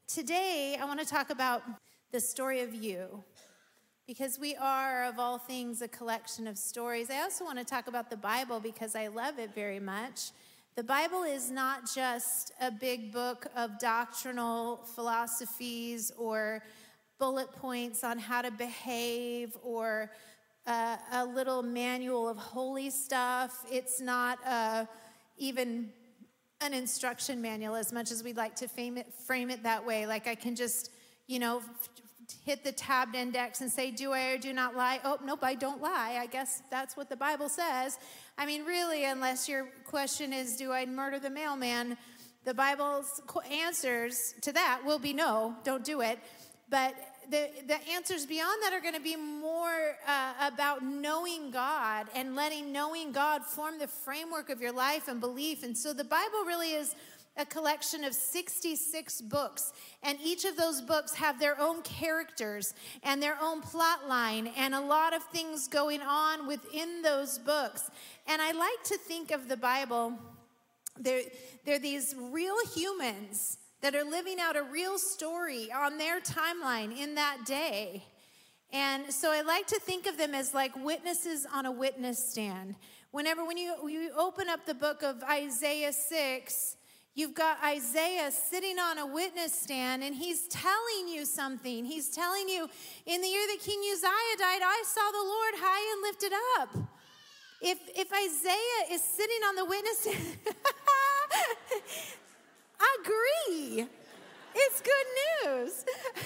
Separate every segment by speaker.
Speaker 1: Today, I want to talk about the story of you, because we are, of all things, a collection of stories. I also want to talk about the Bible because I love it very much. The Bible is not just a big book of doctrinal philosophies or bullet points on how to behave or a little manual of holy stuff. It's not even an instruction manual as much as we'd like to frame it that way. Like I can just, hit the tabbed index and say, do I or do not lie? Oh, nope, I don't lie. I guess that's what the Bible says. I mean, really, unless your question is, do I murder the mailman? The Bible's answers to that will be no, don't do it. But the answers beyond that are going to be more about knowing God and letting knowing God form the framework of your life and belief. And so the Bible really is a collection of 66 books, and each of those books have their own characters and their own plot line and a lot of things going on within those books. And I like to think of the Bible, they're these real humans that are living out a real story on their timeline in that day. And so I like to think of them as like witnesses on a witness stand. When you open up the book of Isaiah 6, you've got Isaiah sitting on a witness stand, and he's telling you something. He's telling you, in the year that King Uzziah died, I saw the Lord high and lifted up. If Isaiah is sitting on the witness stand, agree. It's good news.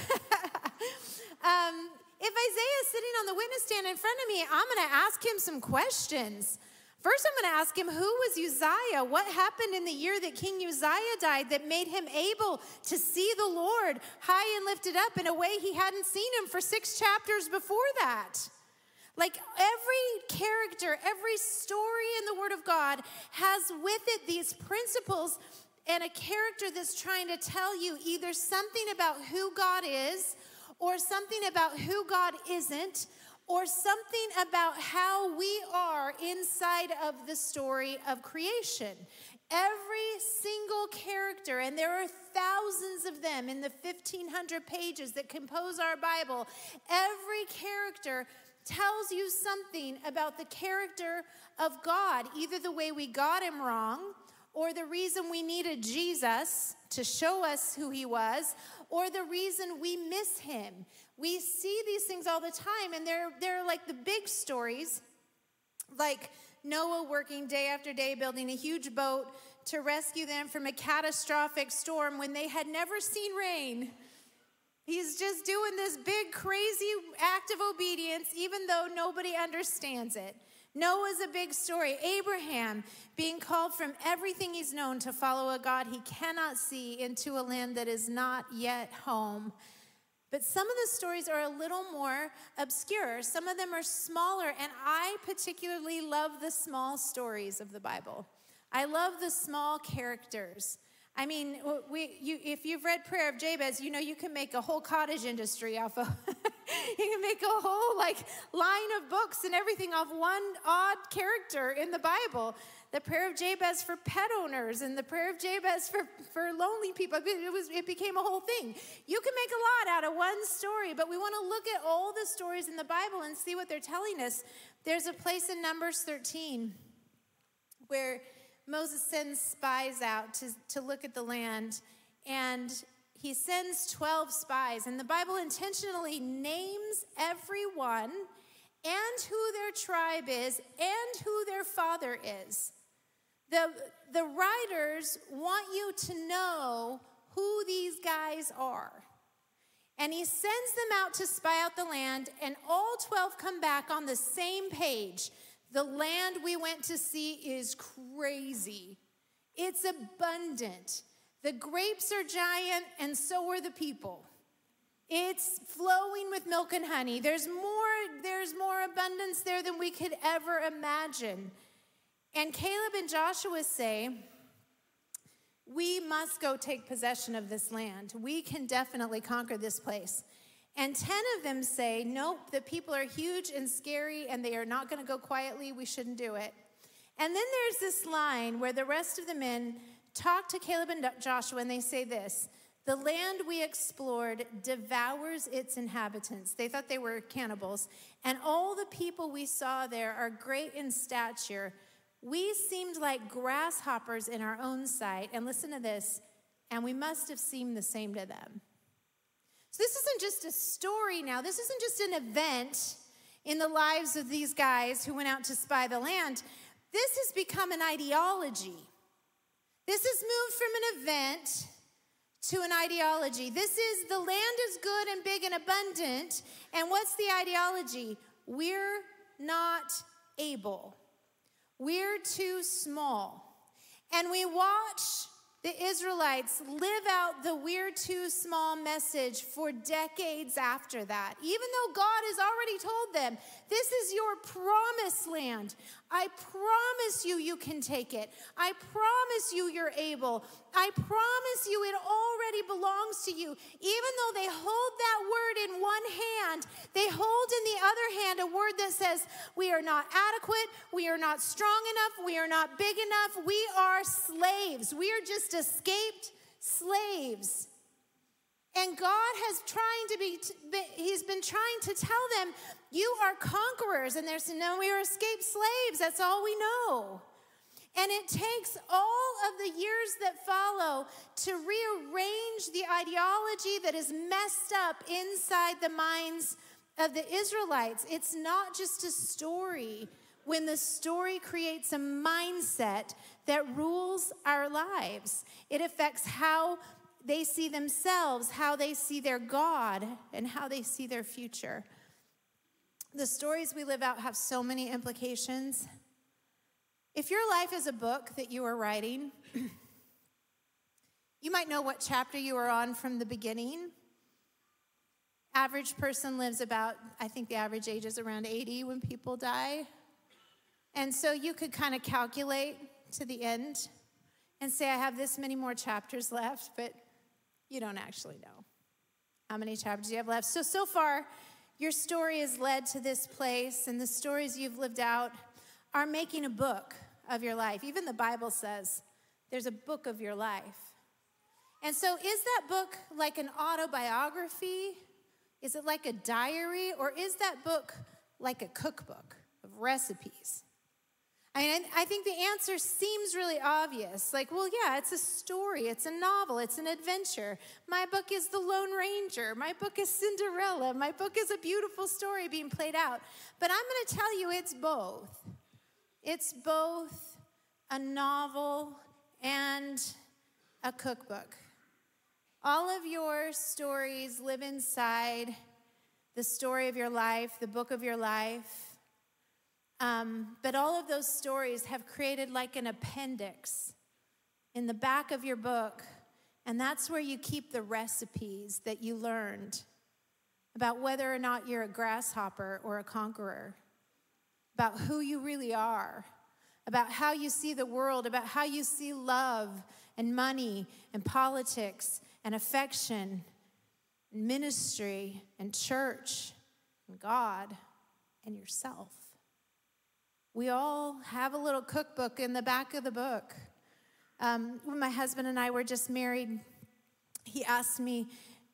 Speaker 1: If Isaiah is sitting on the witness stand in front of me, I'm going to ask him some questions. First, I'm going to ask him, who was Uzziah? What happened in the year that King Uzziah died that made him able to see the Lord high and lifted up in a way he hadn't seen him for 6 chapters before that? Like every character, every story in the Word of God has with it these principles and a character that's trying to tell you either something about who God is or something about who God isn't, or something about how we are inside of the story of creation. Every single character, and there are thousands of them in the 1,500 pages that compose our Bible, every character tells you something about the character of God, either the way we got him wrong, or the reason we needed Jesus to show us who he was, or the reason we miss him. We see these things all the time, and they're like the big stories, like Noah working day after day, building a huge boat to rescue them from a catastrophic storm when they had never seen rain. He's just doing this big, crazy act of obedience, even though nobody understands it. Noah's a big story. Abraham being called from everything he's known to follow a God he cannot see into a land that is not yet home. But some of the stories are a little more obscure. Some of them are smaller, and I particularly love the small stories of the Bible. I love the small characters. I mean, if you've read Prayer of Jabez, you can make a whole cottage industry off of you can make a whole line of books and everything off one odd character in the Bible. The Prayer of Jabez for pet owners and the Prayer of Jabez for lonely people. It became a whole thing. You can make a lot out of one story, but we want to look at all the stories in the Bible and see what they're telling us. There's a place in Numbers 13 where Moses sends spies out to look at the land, and he sends 12 spies, and the Bible intentionally names everyone and who their tribe is and who their father is. The writers want you to know who these guys are. And he sends them out to spy out the land, and all 12 come back on the same page. The land we went to see is crazy. It's abundant. The grapes are giant, and so are the people. It's flowing with milk and honey. There's more abundance there than we could ever imagine. And Caleb and Joshua say, we must go take possession of this land. We can definitely conquer this place. And 10 of them say, nope, the people are huge and scary, and they are not going to go quietly. We shouldn't do it. And then there's this line where the rest of the men talk to Caleb and Joshua, and they say this: The land we explored devours its inhabitants. They thought they were cannibals. And all the people we saw there are great in stature. We seemed like grasshoppers in our own sight. And listen to this, and we must have seemed the same to them. So this isn't just a story now. This isn't just an event in the lives of these guys who went out to spy the land. This has become an ideology. This has moved from an event to an ideology. This is, the land is good and big and abundant. And what's the ideology? We're not able. We're too small. And we watch the Israelites live out the we're too small message for decades after that. Even though God has already told them, this is your promised land. I promise you, you can take it. I promise you, you're able. I promise you, it already belongs to you. Even though they hold that word in one hand, they hold in the other hand a word that says, we are not adequate, we are not strong enough, we are not big enough, we are slaves. We are just escaped slaves. And God he's been trying to tell them, you are conquerors. And they're saying, no, we are escaped slaves. That's all we know. And it takes all of the years that follow to rearrange the ideology that is messed up inside the minds of the Israelites. It's not just a story. When the story creates a mindset that rules our lives, it affects how they see themselves, how they see their God, and how they see their future. The stories we live out have so many implications. If your life is a book that you are writing, you might know what chapter you are on from the beginning. Average person lives about, I think the average age is around 80 when people die. And so you could kind of calculate to the end and say, I have this many more chapters left, but you don't actually know how many chapters you have left. So far, your story has led to this place, and the stories you've lived out are making a book of your life. Even the Bible says there's a book of your life. And so is that book like an autobiography? Is it like a diary? Or is that book like a cookbook of recipes? I mean, I think the answer seems really obvious. Like, well, yeah, it's a story. It's a novel. It's an adventure. My book is The Lone Ranger. My book is Cinderella. My book is a beautiful story being played out. But I'm going to tell you it's both. It's both a novel and a cookbook. All of your stories live inside the story of your life, the book of your life. But all of those stories have created like an appendix in the back of your book, and that's where you keep the recipes that you learned about whether or not you're a grasshopper or a conqueror, about who you really are, about how you see the world, about how you see love and money and politics and affection and ministry and church and God and yourself. We all have a little cookbook in the back of the book. When my husband and I were just married, he asked me,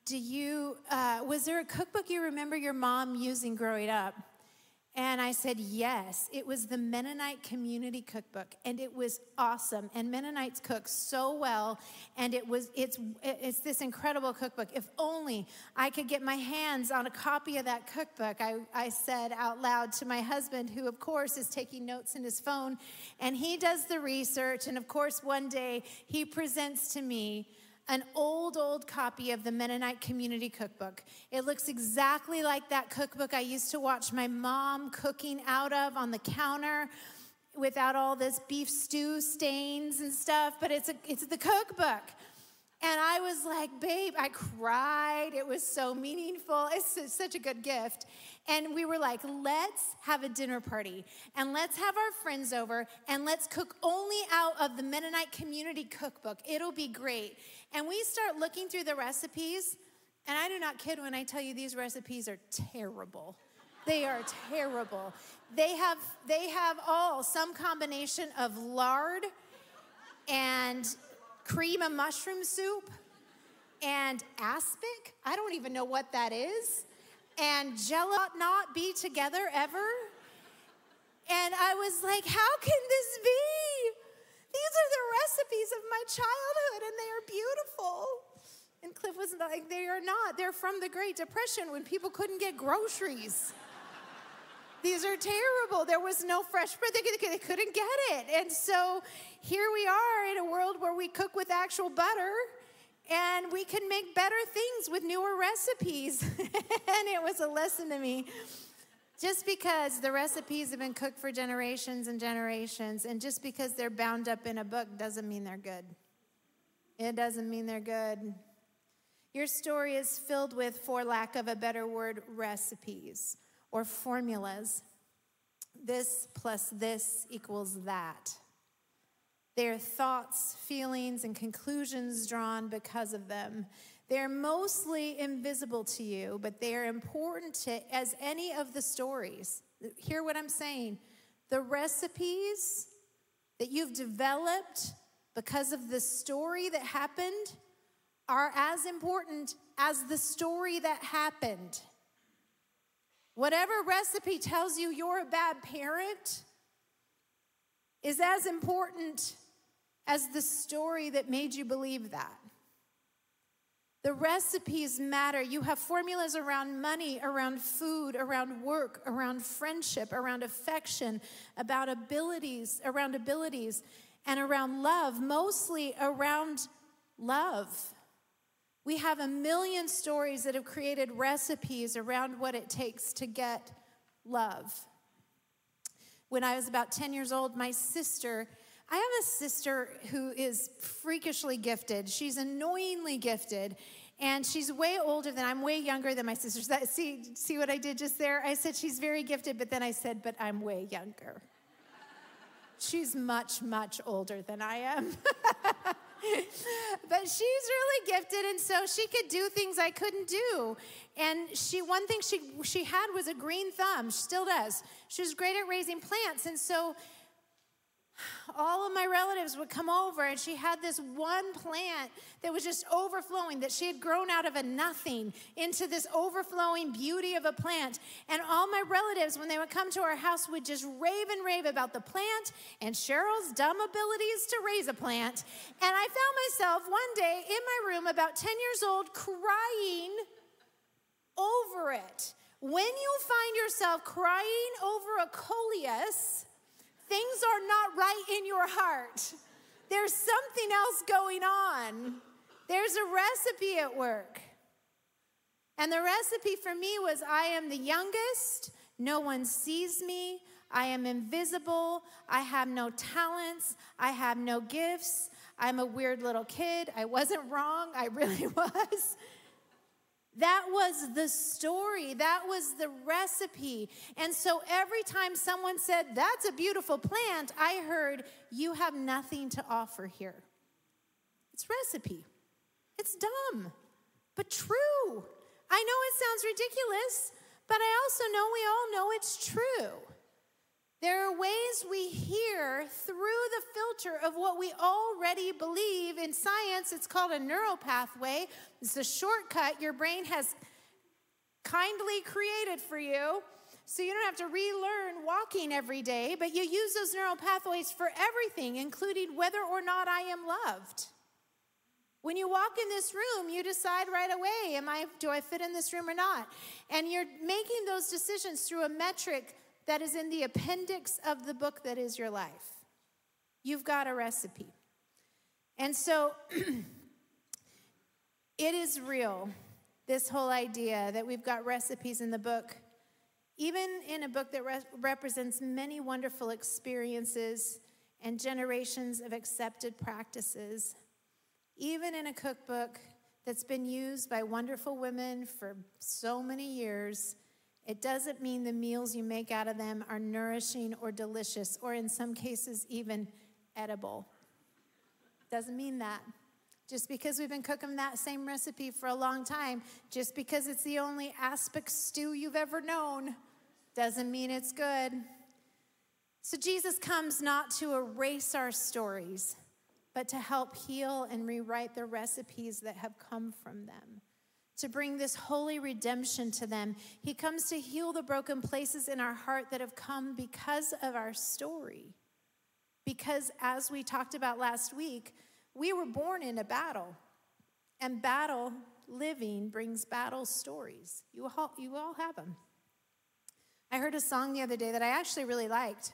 Speaker 1: was there a cookbook you remember your mom using growing up? And I said, yes. It was the Mennonite Community Cookbook, and it was awesome. And Mennonites cook so well, and it's this incredible cookbook. If only I could get my hands on a copy of that cookbook, I said out loud to my husband, who, of course, is taking notes in his phone, and he does the research, and, of course, one day he presents to me an old copy of the Mennonite Community Cookbook. It looks exactly like that cookbook I used to watch my mom cooking out of on the counter without all this beef stew stains and stuff, but it's the cookbook. And I was like, babe, I cried. It was so meaningful. It's such a good gift. And we were like, let's have a dinner party, and let's have our friends over, and let's cook only out of the Mennonite Community Cookbook. It'll be great. And we start looking through the recipes, and I do not kid when I tell you these recipes are terrible. They are terrible. They have some combination of lard and cream of mushroom soup and aspic. I don't even know what that is. And Jello not be together ever. And I was like, how can this be? These are the recipes of my childhood, and they are beautiful. And Cliff was like, they are not. They're from the Great Depression when people couldn't get groceries. These are terrible. There was no fresh bread. They couldn't get it. And so here we are in a world where we cook with actual butter, and we can make better things with newer recipes. And it was a lesson to me. Just because the recipes have been cooked for generations and generations, and just because they're bound up in a book doesn't mean they're good. It doesn't mean they're good. Your story is filled with, for lack of a better word, recipes or formulas. This plus this equals that. They are thoughts, feelings, and conclusions drawn because of them. They're mostly invisible to you, but they are important to, as any of the stories. Hear what I'm saying. The recipes that you've developed because of the story that happened are as important as the story that happened. Whatever recipe tells you you're a bad parent is as important as the story that made you believe that. The recipes matter. You have formulas around money, around food, around work, around friendship, around affection, around abilities, and around love, mostly around love. We have a million stories that have created recipes around what it takes to get love. When I was about 10 years old, I have a sister who is freakishly gifted. She's annoyingly gifted, and she's way older than I'm way younger than my sisters. See what I did just there? I said she's very gifted, but then I said, but I'm way younger. She's much, much older than I am. But she's really gifted, and so she could do things I couldn't do. And one thing she had was a green thumb. She still does. She was great at raising plants, and so all of my relatives would come over, and she had this one plant that was just overflowing, that she had grown out of a nothing into this overflowing beauty of a plant. And all my relatives, when they would come to our house, would just rave about the plant and Cheryl's dumb abilities to raise a plant. And I found myself one day in my room, about 10 years old, crying over it. When you find yourself crying over a coleus, things are not right in your heart. There's something else going on. There's a recipe at work. And the recipe for me was, I am the youngest. No one sees me. I am invisible. I have no talents. I have no gifts. I'm a weird little kid. I wasn't wrong. I really was. That was the story. That was the recipe. And so every time someone said, that's a beautiful plant, I heard, you have nothing to offer here. It's recipe. It's dumb, but true. I know it sounds ridiculous, but I also know we all know it's true. There are ways we hear through the filter of what we already believe. In science, it's called a neural pathway. It's a shortcut your brain has kindly created for you, so you don't have to relearn walking every day, but you use those neural pathways for everything, including whether or not I am loved. When you walk in this room, you decide right away, do I fit in this room or not? And you're making those decisions through a metric that is in the appendix of the book that is your life. You've got a recipe. And so it is real, this whole idea that we've got recipes in the book, even in a book that represents many wonderful experiences and generations of accepted practices, even in a cookbook that's been used by wonderful women for so many years. It doesn't mean the meals you make out of them are nourishing or delicious, or in some cases even edible. Doesn't mean that. Just because we've been cooking that same recipe for a long time, just because it's the only aspic stew you've ever known, doesn't mean it's good. So Jesus comes not to erase our stories, but to help heal and rewrite the recipes that have come from them, to bring this holy redemption to them. He comes to heal the broken places in our heart that have come because of our story. Because as we talked about last week, we were born in a battle, and battle living brings battle stories. You all have them. I heard a song the other day that I actually really liked,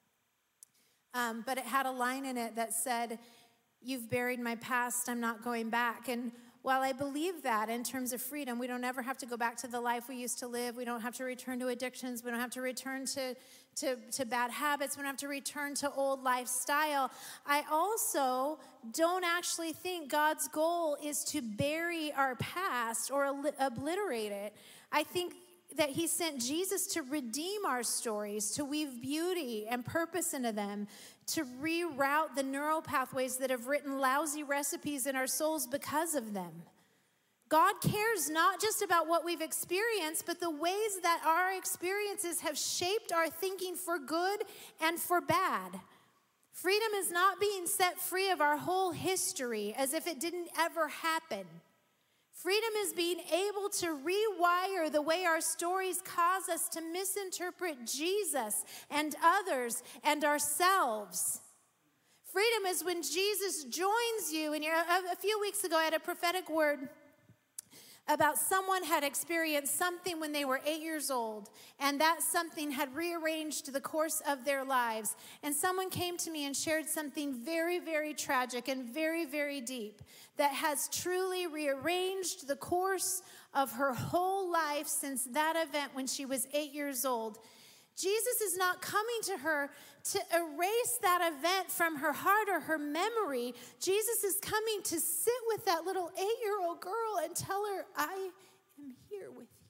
Speaker 1: but it had a line in it that said, "You've buried my past, I'm not going back." And while I believe that in terms of freedom, we don't ever have to go back to the life we used to live. We don't have to return to addictions. We don't have to return to bad habits. We don't have to return to old lifestyle. I also don't actually think God's goal is to bury our past or obliterate it. I think that he sent Jesus to redeem our stories, to weave beauty and purpose into them, to reroute the neural pathways that have written lousy recipes in our souls because of them. God cares not just about what we've experienced, but the ways that our experiences have shaped our thinking for good and for bad. Freedom is not being set free of our whole history as if it didn't ever happen. Freedom is being able to rewire the way our stories cause us to misinterpret Jesus and others and ourselves. Freedom is when Jesus joins you. And a few weeks ago, I had a prophetic word about someone had experienced something when they were 8 years old, and that something had rearranged the course of their lives. And someone came to me and shared something very, very tragic and very, very deep that has truly rearranged the course of her whole life since that event when she was 8 years old. Jesus is not coming to her to erase that event from her heart or her memory. Jesus is coming to sit with that little 8-year-old girl and tell her, "I am here with you.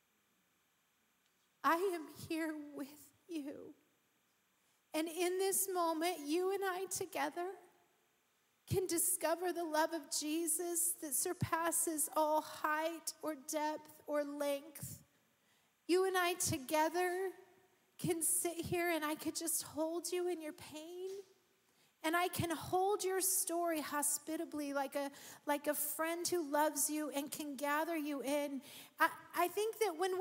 Speaker 1: I am here with you." And in this moment, you and I together can discover the love of Jesus that surpasses all height or depth or length. You and I together can sit here and I could just hold you in your pain, and I can hold your story hospitably like a friend who loves you and can gather you in. I think that when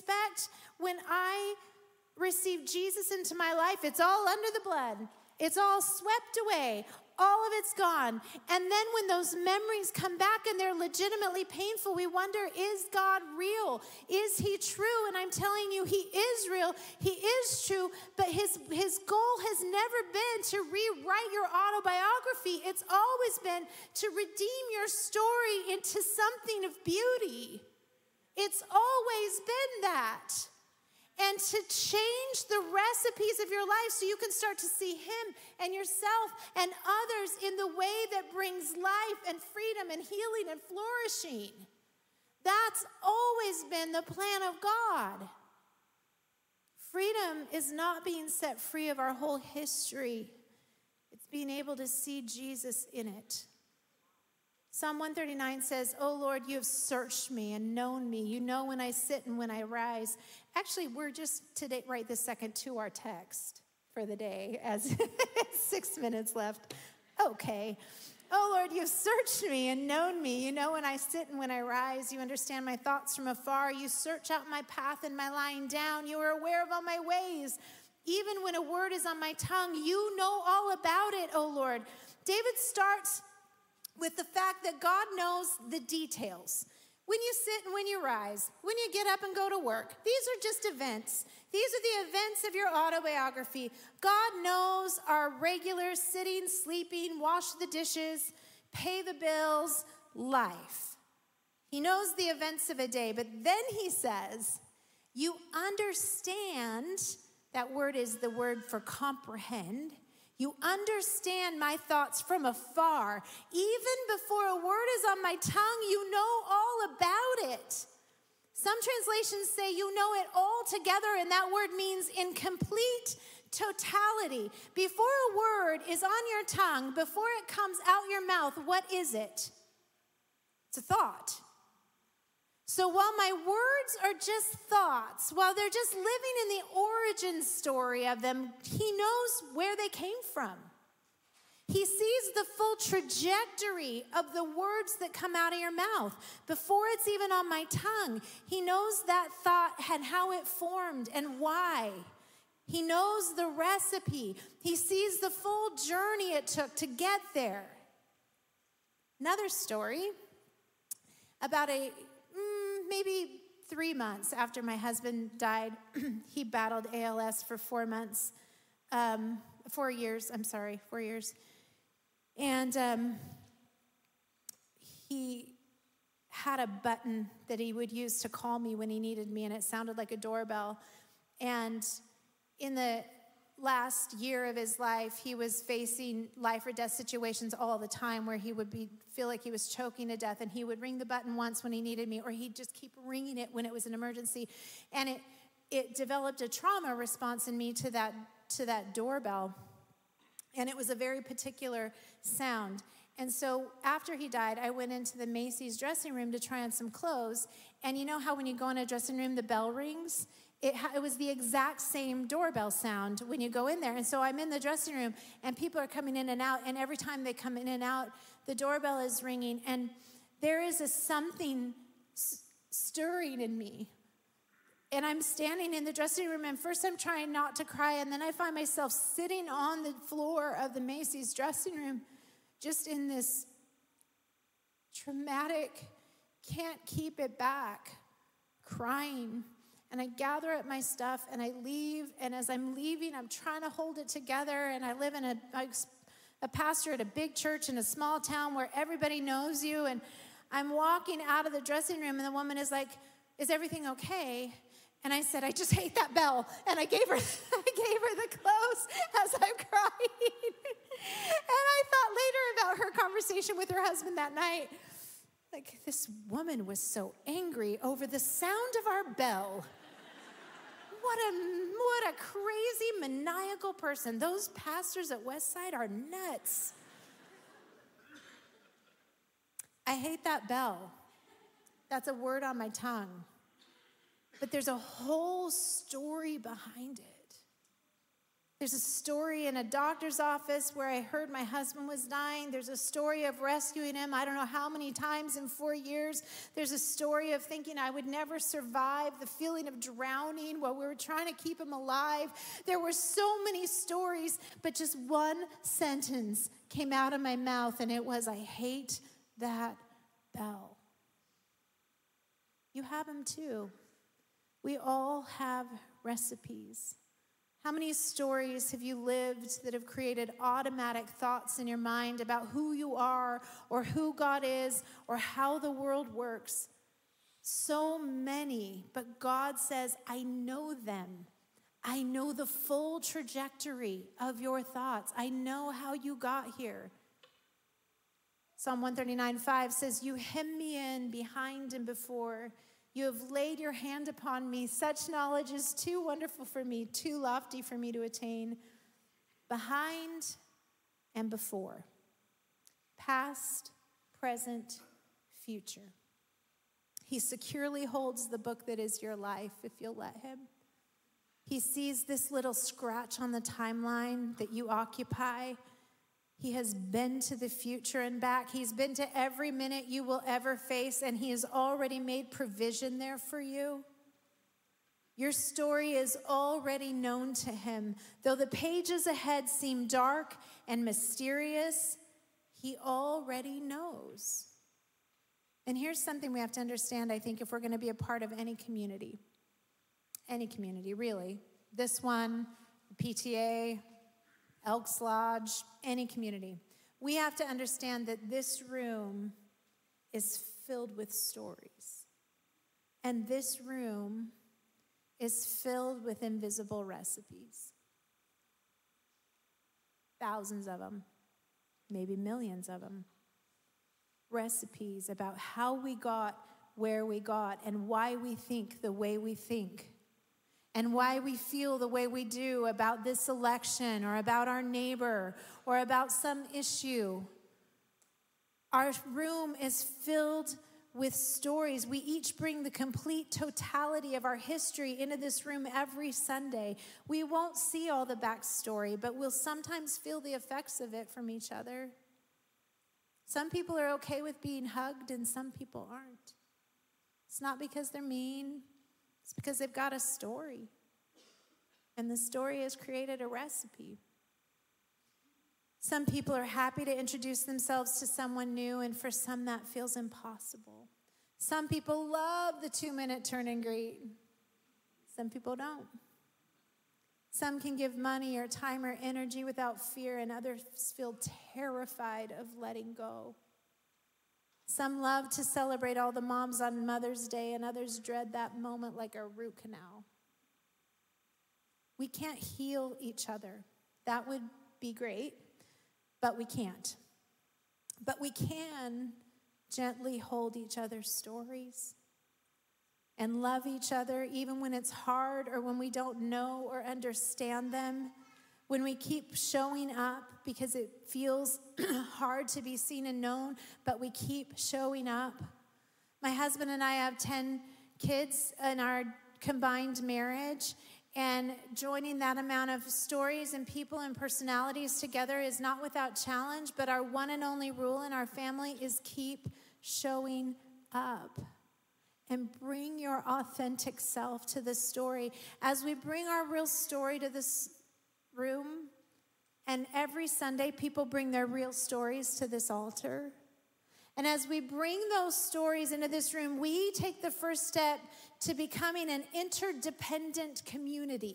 Speaker 1: I receive Jesus into my life, it's all under the blood. It's all swept away. All of it's gone. And then when those memories come back and they're legitimately painful, we wonder, is God real? Is he true? And I'm telling you, he is real. He is true. But his goal has never been to rewrite your autobiography. It's always been to redeem your story into something of beauty. It's always been that. And to change the recipes of your life so you can start to see him and yourself and others in the way that brings life and freedom and healing and flourishing. That's always been the plan of God. Freedom is not being set free of our whole history. It's being able to see Jesus in it. Psalm 139 says, "Oh Lord, you have searched me and known me. You know when I sit and when I rise." Actually, we're just today, right this second, to our text for the day, as 6 minutes left. Okay. "Oh Lord, you have searched me and known me. You know when I sit and when I rise. You understand my thoughts from afar. You search out my path and my lying down. You are aware of all my ways. Even when a word is on my tongue, you know all about it, oh Lord." David starts with the fact that God knows the details. When you sit and when you rise, when you get up and go to work, these are just events. These are the events of your autobiography. God knows our regular sitting, sleeping, wash the dishes, pay the bills life. He knows the events of a day, but then he says, you understand, that word is the word for comprehend. You understand my thoughts from afar. Even before a word is on my tongue, you know all about it. Some translations say you know it all together, and that word means in complete totality. Before a word is on your tongue, before it comes out your mouth, what is it? It's a thought. So while my words are just thoughts, while they're just living in the origin story of them, he knows where they came from. He sees the full trajectory of the words that come out of your mouth before it's even on my tongue. He knows that thought and how it formed and why. He knows the recipe. He sees the full journey it took to get there. Another story about maybe 3 months after my husband died, he battled ALS for 4 months, 4 years, 4 years. And he had a button that he would use to call me when he needed me, and it sounded like a doorbell. And in the last year of his life, he was facing life or death situations all the time where he would feel like he was choking to death, and he would ring the button once when he needed me, or he'd just keep ringing it when it was an emergency. And it developed a trauma response in me to that doorbell. And it was a very particular sound. And so after he died, I went into the Macy's dressing room to try on some clothes. And you know how when you go in a dressing room, the bell rings? It was the exact same doorbell sound when you go in there. And so I'm in the dressing room, and people are coming in and out. And every time they come in and out, the doorbell is ringing. And there is something stirring in me. And I'm standing in the dressing room, and first I'm trying not to cry, and then I find myself sitting on the floor of the Macy's dressing room, just in this traumatic, can't keep it back, crying. And I gather up my stuff, and I leave, and as I'm leaving, I'm trying to hold it together, and I live in a pastor at a big church in a small town where everybody knows you, and I'm walking out of the dressing room, and the woman is like, "Is everything okay?" And I said, "I just hate that bell." And I gave her the clothes as I'm crying. And I thought later about her conversation with her husband that night. Like, this woman was so angry over the sound of our bell. What a crazy, maniacal person. Those pastors at Westside are nuts. I hate that bell. That's a word on my tongue. But there's a whole story behind it. There's a story in a doctor's office where I heard my husband was dying. There's a story of rescuing him I don't know how many times in 4 years. There's a story of thinking I would never survive, the feeling of drowning while we were trying to keep him alive. There were so many stories, but just one sentence came out of my mouth, and it was, "I hate that bell." You have them too. We all have recipes. How many stories have you lived that have created automatic thoughts in your mind about who you are or who God is or how the world works? So many, but God says, "I know them. I know the full trajectory of your thoughts. I know how you got here." Psalm 139:5 says, "You hem me in behind and before. You have laid your hand upon me. Such knowledge is too wonderful for me, too lofty for me to attain." Behind and before. Past, present, future. He securely holds the book that is your life if you'll let him. He sees this little scratch on the timeline that you occupy. He has been to the future and back. He's been to every minute you will ever face, and he has already made provision there for you. Your story is already known to him. Though the pages ahead seem dark and mysterious, he already knows. And here's something we have to understand, I think, if we're going to be a part of any community, really. This one, PTA, Elks Lodge, any community. We have to understand that this room is filled with stories. And this room is filled with invisible recipes. Thousands of them, maybe millions of them. Recipes about how we got where we got and why we think the way we think. And why we feel the way we do about this election or about our neighbor or about some issue. Our room is filled with stories. We each bring the complete totality of our history into this room every Sunday. We won't see all the backstory, but we'll sometimes feel the effects of it from each other. Some people are okay with being hugged and some people aren't. It's not because they're mean. It's because they've got a story. And the story has created a recipe. Some people are happy to introduce themselves to someone new, and for some that feels impossible. Some people love the 2-minute turn and greet. Some people don't. Some can give money or time or energy without fear, and others feel terrified of letting go. Some love to celebrate all the moms on Mother's Day, and others dread that moment like a root canal. We can't heal each other. That would be great, but we can't. But we can gently hold each other's stories and love each other even when it's hard or when we don't know or understand them. When we keep showing up because it feels hard to be seen and known, but we keep showing up. My husband and I have 10 kids in our combined marriage, and joining that amount of stories and people and personalities together is not without challenge, but our one and only rule in our family is keep showing up. And bring your authentic self to the story. As we bring our real story to this room, and every Sunday people bring their real stories to this altar. And as we bring those stories into this room, we take the first step to becoming an interdependent community.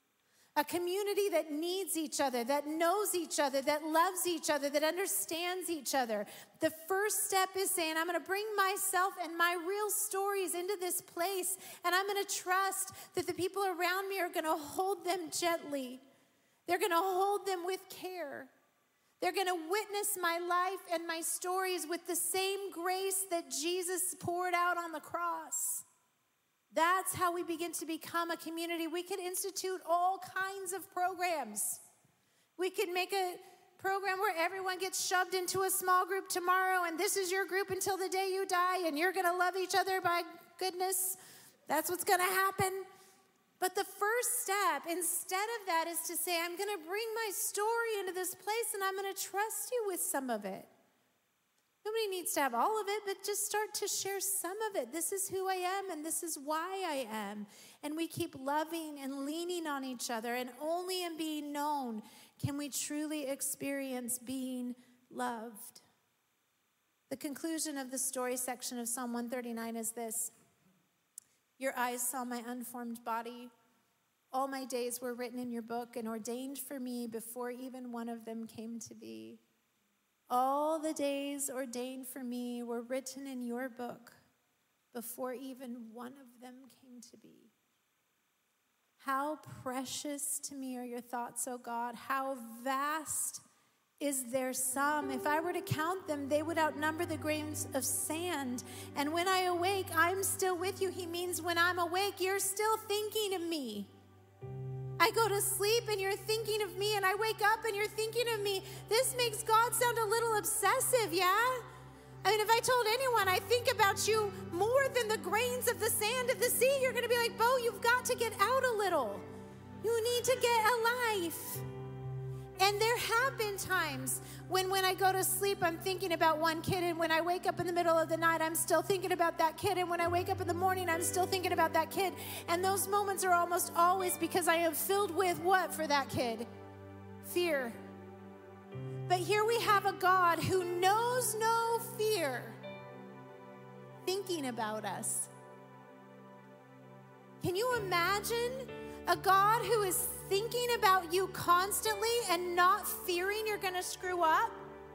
Speaker 1: A community that needs each other, that knows each other, that loves each other, that understands each other. The first step is saying, I'm going to bring myself and my real stories into this place, and I'm going to trust that the people around me are going to hold them gently. They're going to hold them with care. They're going to witness my life and my stories with the same grace that Jesus poured out on the cross. That's how we begin to become a community. We could institute all kinds of programs. We could make a program where everyone gets shoved into a small group tomorrow, and this is your group until the day you die, and you're going to love each other. By goodness, that's what's going to happen. But the first step, instead of that, is to say, I'm going to bring my story into this place, and I'm going to trust you with some of it. Nobody needs to have all of it, but just start to share some of it. This is who I am, and this is why I am. And we keep loving and leaning on each other, and only in being known can we truly experience being loved. The conclusion of the story section of Psalm 139 is this: your eyes saw my unformed body. All my days were written in your book and ordained for me before even one of them came to be. All the days ordained for me were written in your book before even one of them came to be. How precious to me are your thoughts, O God. How vast is their sum. If I were to count them, they would outnumber the grains of sand. And when I awake, I'm still with you. He means when I'm awake, you're still thinking of me. I go to sleep and you're thinking of me, and I wake up and you're thinking of me. This makes God sound a little obsessive, yeah? I mean, if I told anyone I think about you more than the grains of the sand of the sea, you're going to be like, Bo, you've got to get out a little. You need to get a life. And there have been times when I go to sleep, I'm thinking about one kid, and when I wake up in the middle of the night, I'm still thinking about that kid, and when I wake up in the morning, I'm still thinking about that kid. And those moments are almost always because I am filled with what for that kid? Fear. But here we have a God who knows no fear thinking about us. Can you imagine a God who is thinking about you constantly and not fearing you're going to screw up?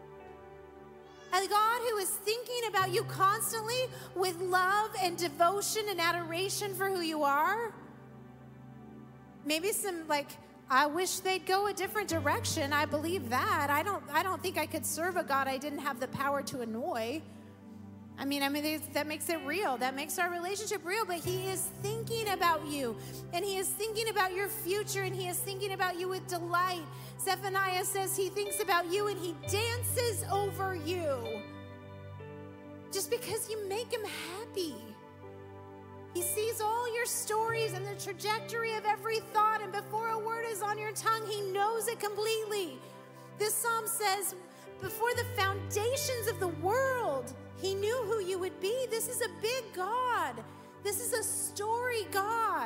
Speaker 1: A God who is thinking about you constantly with love and devotion and adoration for who you are? Maybe some I wish they'd go a different direction. I believe that. I don't think I could serve a God I didn't have the power to annoy. I mean, that makes it real. That makes our relationship real. But he is thinking about you, and he is thinking about your future, and he is thinking about you with delight. Zephaniah says he thinks about you, and he dances over you. just because you make him happy. He sees all your stories and the trajectory of every thought, and before a word is on your tongue, he knows it completely. This psalm says, before the foundations of the world, he knew who you would be. This is a big God. This is a story God.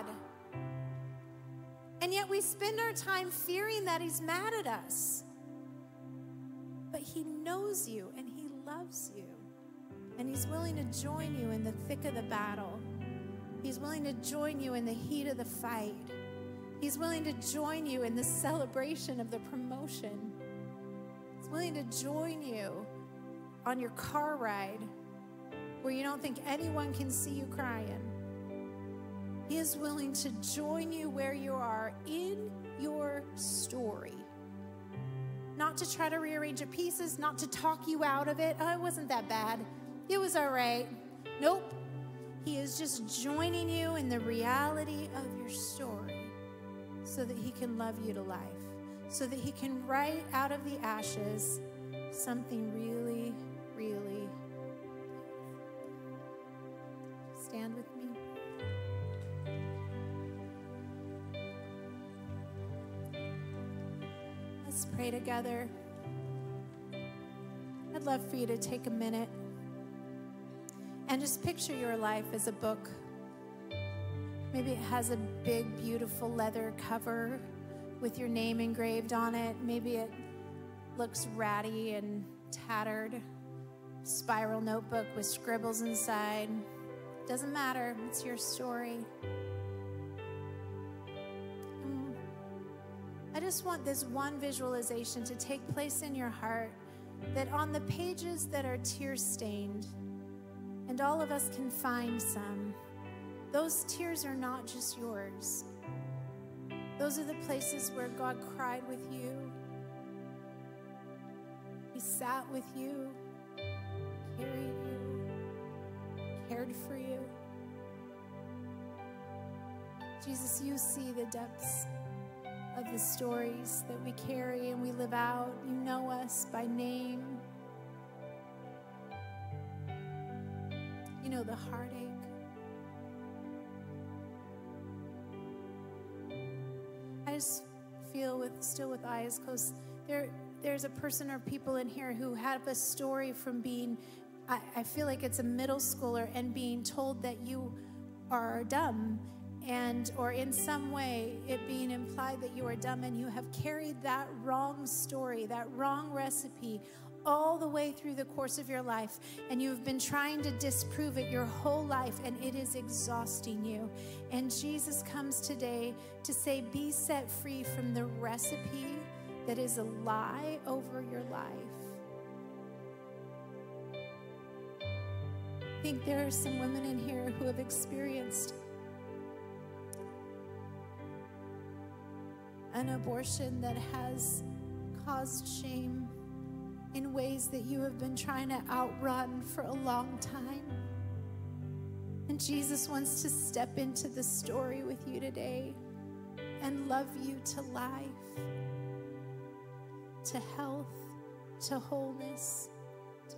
Speaker 1: And yet we spend our time fearing that he's mad at us. But he knows you and he loves you. And he's willing to join you in the thick of the battle. He's willing to join you in the heat of the fight. He's willing to join you in the celebration of the promotion. He's willing to join you on your car ride where you don't think anyone can see you crying. He is willing to join you where you are in your story. Not to try to rearrange your pieces, not to talk you out of it. Oh, it wasn't that bad. It was all right. Nope. He is just joining you in the reality of your story so that he can love you to life, so that he can write out of the ashes something really, really. Stand with me. Let's pray together. I'd love for you to take a minute and just picture your life as a book. Maybe it has a big, beautiful leather cover with your name engraved on it. Maybe it looks ratty and tattered. Spiral notebook with scribbles inside. Doesn't matter, it's your story. I just want this one visualization to take place in your heart, that on the pages that are tear-stained, and all of us can find some, those tears are not just yours. Those are the places where God cried with you. He sat with you, carried you, cared for you. Jesus, you see the depths of the stories that we carry and we live out. You know us by name. You know the heartache. I just feel still with eyes closed, there's a person or people in here who have a story from being, I feel like it's a middle schooler, and being told that you are dumb, or in some way it being implied that you are dumb, and you have carried that wrong story, that wrong recipe all the way through the course of your life, and you've been trying to disprove it your whole life, and it is exhausting you. And Jesus comes today to say, be set free from the recipe that is a lie over your life. I think there are some women in here who have experienced an abortion that has caused shame in ways that you have been trying to outrun for a long time. And Jesus wants to step into the story with you today and love you to life, to health, to wholeness, to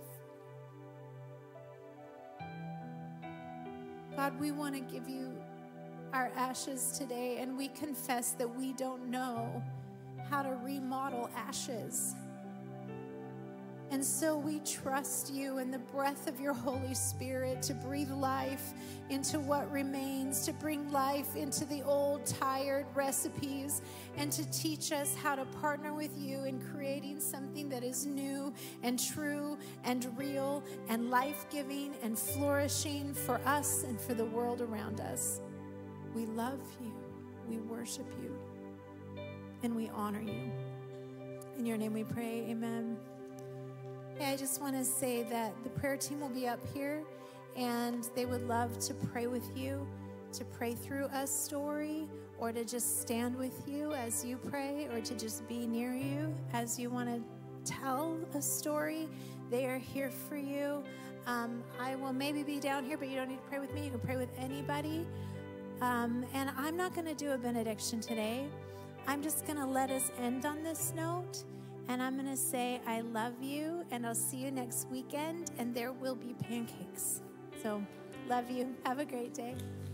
Speaker 1: freedom. God, we want to give you our ashes today, and we confess that we don't know how to remodel ashes. And so we trust you and the breath of your Holy Spirit to breathe life into what remains, to bring life into the old, tired recipes, and to teach us how to partner with you in creating something that is new and true and real and life-giving and flourishing for us and for the world around us. We love you, we worship you, and we honor you. In your name we pray, amen. I just want to say that the prayer team will be up here, and they would love to pray with you, to pray through a story, or to just stand with you as you pray, or to just be near you as you want to tell a story. They are here for you. I will maybe be down here, but you don't need to pray with me. You can pray with anybody. And I'm not going to do a benediction today. I'm just going to let us end on this note. And I'm going to say, I love you, and I'll see you next weekend, and there will be pancakes. So, love you. Have a great day.